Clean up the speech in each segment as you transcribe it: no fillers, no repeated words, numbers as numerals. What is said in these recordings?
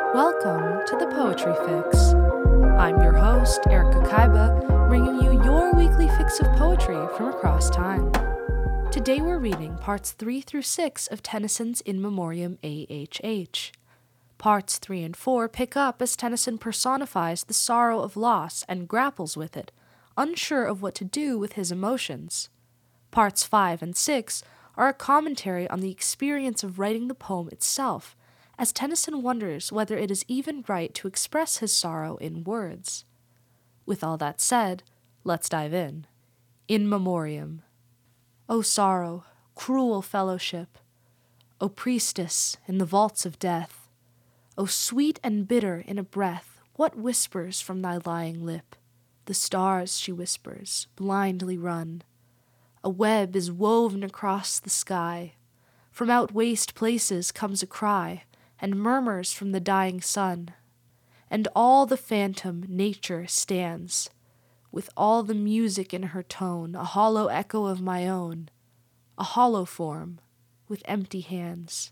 Welcome to the Poetry Fix. I'm your host, Erica Kaiba, bringing you your weekly fix of poetry from across time. Today we're reading parts 3 through 6 of Tennyson's In Memoriam AHH. Parts 3 and 4 pick up as Tennyson personifies the sorrow of loss and grapples with it, unsure of what to do with his emotions. Parts 5 and 6 are a commentary on the experience of writing the poem itself, as Tennyson wonders whether it is even right to express his sorrow in words. With all that said, let's dive in. In Memoriam. O sorrow, cruel fellowship, O priestess in the vaults of death, O sweet and bitter in a breath, what whispers from thy lying lip? The stars, she whispers, blindly run. A web is woven across the sky. From out waste places comes a cry, and murmurs from the dying sun. And all the phantom nature stands, with all the music in her tone, a hollow echo of my own, a hollow form, with empty hands.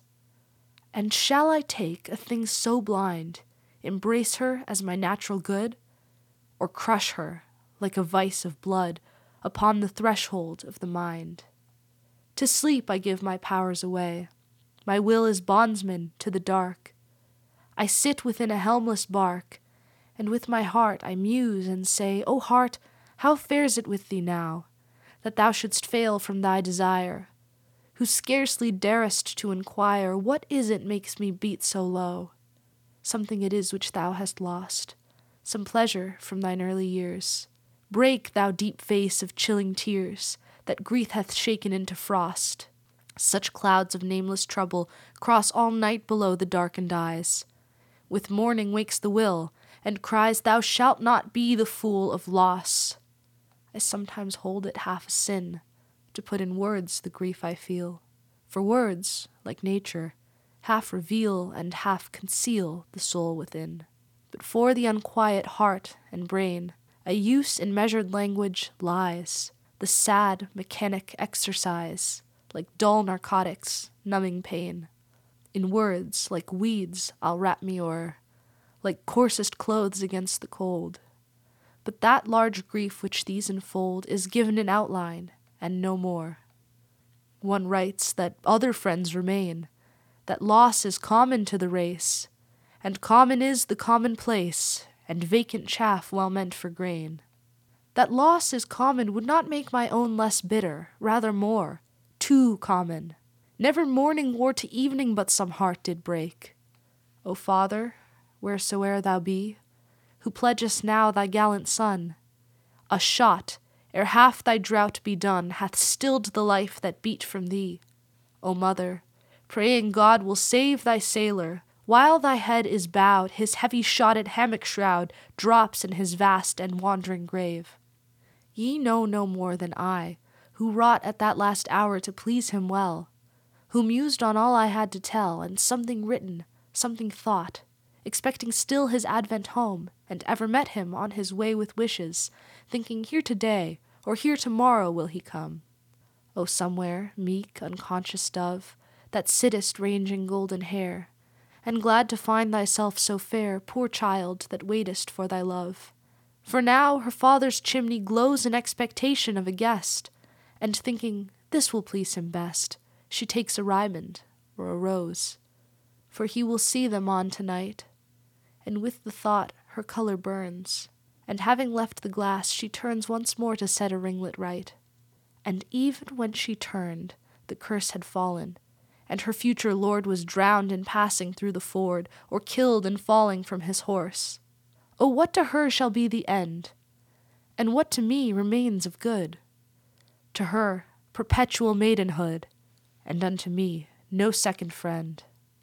And shall I take a thing so blind, embrace her as my natural good, or crush her, like a vice of blood, upon the threshold of the mind? To sleep I give my powers away, my will is bondsman to the dark. I sit within a helmless bark, and with my heart I muse and say, O heart, how fares it with thee now, that thou shouldst fail from thy desire, who scarcely darest to inquire, what is it makes me beat so low? Something it is which thou hast lost, some pleasure from thine early years. Break, thou deep face of chilling tears, that grief hath shaken into frost. Such clouds of nameless trouble cross all night below the darkened eyes. With morning wakes the will, and cries, Thou shalt not be the fool of loss. I sometimes hold it half a sin to put in words the grief I feel. For words, like nature, half reveal and half conceal the soul within. But for the unquiet heart and brain, a use in measured language lies, the sad mechanic exercise, like dull narcotics, numbing pain. In words, like weeds, I'll wrap me o'er, like coarsest clothes against the cold. But that large grief which these enfold is given in outline, and no more. One writes that other friends remain, that loss is common to the race, and common is the commonplace, and vacant chaff well meant for grain. That loss is common would not make my own less bitter, rather more, too common. Never morning wore to evening but some heart did break. O Father, wheresoe'er thou be, who pledgest now thy gallant son, a shot, ere half thy drought be done, hath stilled the life that beat from thee. O Mother, praying God will save thy sailor, while thy head is bowed, his heavy-shotted hammock shroud drops in his vast and wandering grave. Ye know no more than I, who wrought at that last hour to please him well, who mused on all I had to tell, and something written, something thought, expecting still his advent home, and ever met him on his way with wishes, thinking here today, or here tomorrow will he come. O somewhere, meek, unconscious dove, that sittest ranging golden hair, and glad to find thyself so fair, poor child, that waitest for thy love. For now her father's chimney glows in expectation of a guest, and thinking, this will please him best, she takes a riband or a rose, for he will see them on tonight. And with the thought her color burns, and having left the glass, she turns once more to set a ringlet right. And even when she turned, the curse had fallen, and her future lord was drowned in passing through the ford, or killed in falling from his horse. Oh, what to her shall be the end, and what to me remains of good? To her, perpetual maidenhood, and unto me, no second friend.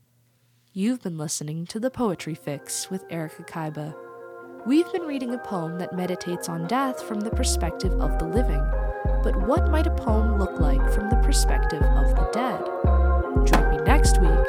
You've been listening to The Poetry Fix with Erica Kaiba. We've been reading a poem that meditates on death from the perspective of the living, but what might a poem look like from the perspective of the dead? Join me next week